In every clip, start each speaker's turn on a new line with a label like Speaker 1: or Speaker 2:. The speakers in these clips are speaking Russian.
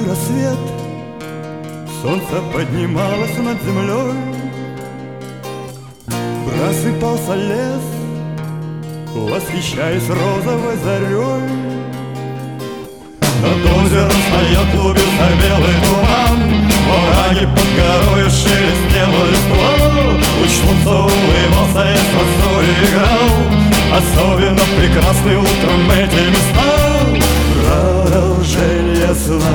Speaker 1: Первый рассвет, солнце поднималось над землей, просыпался лес, восхищаясь розовой зарей. Над озером стоял, клубился белый туман, во враге под горою шелестела листва. Луч солнца улыбался и с росой играл, особенно прекрасны утром эти места. Продолжение сна,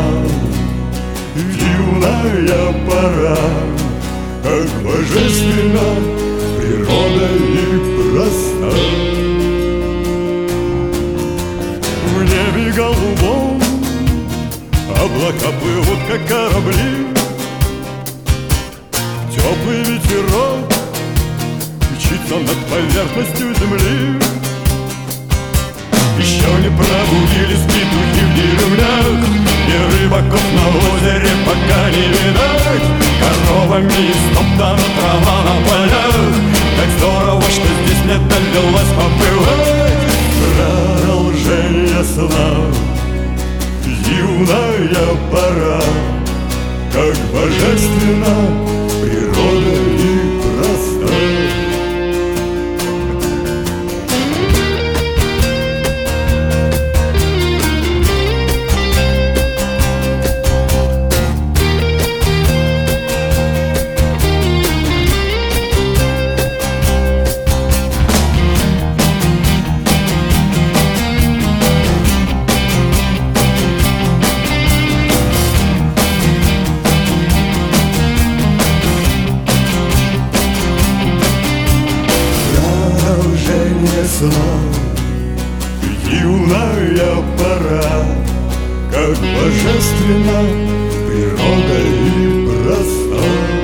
Speaker 1: юная пора, как божественно природа и проста. В небе голубом облака плывут, как корабли, теплый ветерок мчится над поверхностью земли. Еще не пробудились петухи в деревнях, и рыбаков на озере пока не видать. Коровами истоптана трава на полях, так здорово, что здесь мне довелось побывать. Продолжение сна, юная пора, как божественно природа и проста. Сна, юная пора, как божественно природа и проста.